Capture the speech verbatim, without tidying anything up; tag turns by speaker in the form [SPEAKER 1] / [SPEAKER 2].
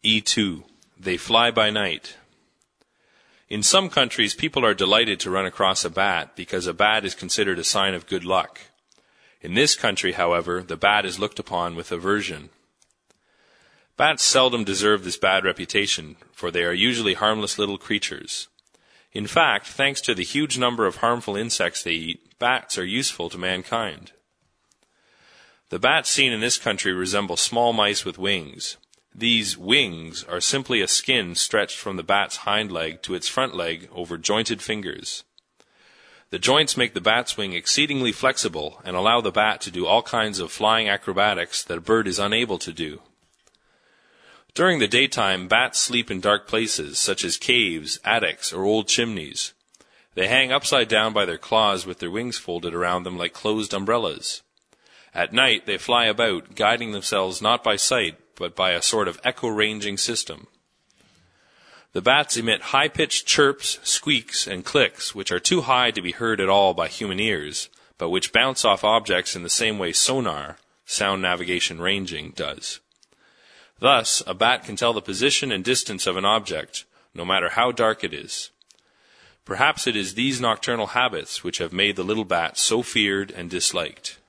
[SPEAKER 1] E two. They fly by night. In some countries, people are delighted to run across a bat because a bat is considered a sign of good luck. In this country, however, the bat is looked upon with aversion. Bats seldom deserve this bad reputation, for they are usually harmless little creatures. In fact, thanks to the huge number of harmful insects they eat, bats are useful to mankind. The bats seen in this country resemble small mice with wings. These wings are simply a skin stretched from the bat's hind leg to its front leg over jointed fingers. The joints make the bat's wing exceedingly flexible and allow the bat to do all kinds of flying acrobatics that a bird is unable to do. During the daytime, bats sleep in dark places, such as caves, attics, or old chimneys. They hang upside down by their claws with their wings folded around them like closed umbrellas. At night, they fly about, guiding themselves not by sight, but by a sort of echo-ranging system. The bats emit high-pitched chirps, squeaks, and clicks, which are too high to be heard at all by human ears, but which bounce off objects in the same way sonar, sound navigation ranging, does. Thus, a bat can tell the position and distance of an object, no matter how dark it is. Perhaps it is these nocturnal habits which have made the little bat so feared and disliked.